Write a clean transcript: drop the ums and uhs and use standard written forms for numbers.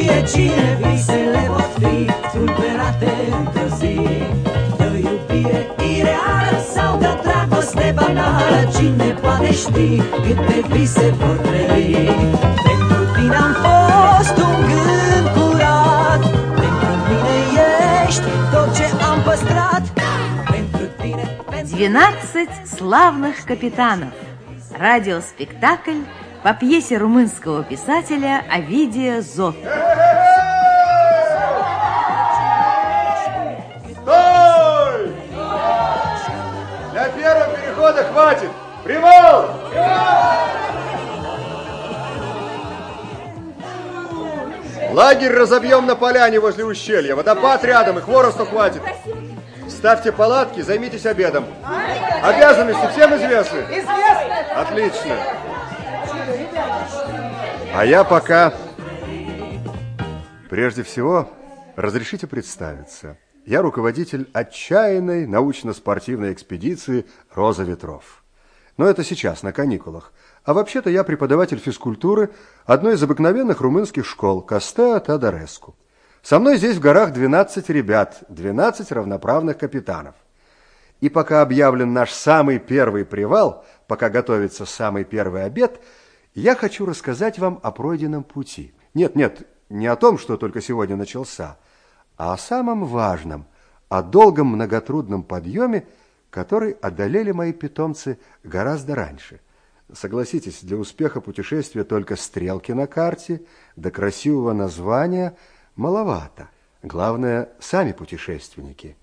știe cine visele vor fi tulberate într-o zi de o iubire ireală sau de o dragoste banală. Cine poate ști câte vise vor trăi. Pentru tine am fost un gând curat, pentru mine ești tot ce am păstrat. Pentru tine, 12 славных капитанов. Радиоспектакль по пьесе румынского писателя Овидия Зот. Стой! Для первого перехода хватит! Привал! Лагерь разобьем на поляне возле ущелья. Водопад рядом, и хворосту хватит. Ставьте палатки, займитесь обедом. Обязанности всем известны? Известны. Отлично. А я пока... Прежде всего, разрешите представиться. Я руководитель отчаянной научно-спортивной экспедиции «Роза ветров». Но это сейчас, на каникулах. А вообще-то я преподаватель физкультуры одной из обыкновенных румынских школ Костеа Теодореску. Со мной здесь в горах 12 ребят, 12 равноправных капитанов. И пока объявлен наш самый первый привал, пока готовится самый первый обед, я хочу рассказать вам о пройденном пути. Нет, не о том, что только сегодня начался, а о самом важном, о долгом многотрудном подъеме, который одолели мои питомцы гораздо раньше. Согласитесь, для успеха путешествия только стрелки на карте, до красивого названия маловато. Главное, сами путешественники.